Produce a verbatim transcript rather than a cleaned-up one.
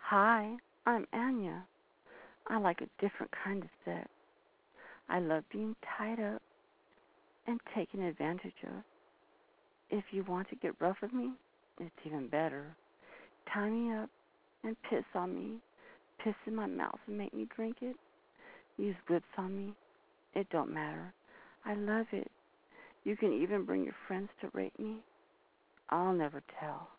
Hi, I'm Anya. I like a different kind of sex. I love being tied up and taken advantage of. If you want to get rough with me, it's even better. Tie me up and piss on me. Piss in my mouth and make me drink it. Use whips on me. It don't matter. I love it. You can even bring your friends to rape me. I'll never tell.